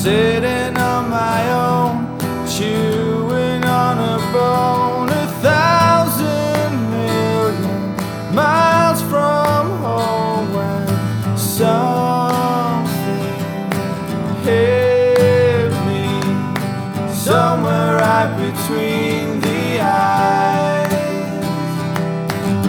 sitting on my own, chewing on a bone, 1,000,000,000 miles from home, when something hit me somewhere right between